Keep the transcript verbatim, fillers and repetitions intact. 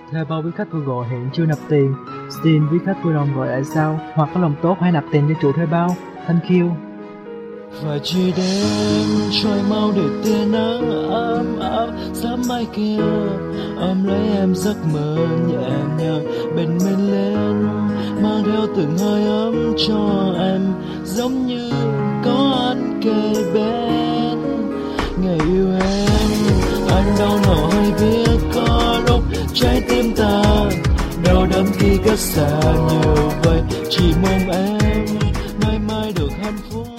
Thuê bao quý khách vừa gọi hiện chưa nạp tiền. Xin quý khách vui lòng gọi lại sau, hoặc có lòng tốt hãy nạp tiền cho chủ thuê bao. Thank you. Và chỉ đêm trôi mau để tia nắng ấm áp sáng mai kia ôm lấy em giấc mơ nhẹ nhàng bên mình lên, mang theo từng hơi ấm cho em giống như có anh kề bên. Ngày yêu em anh đau nào hay biết, có lúc trái tim ta đau đớn khi cách xa như vậy, chỉ mong em mãi mãi được hạnh phúc.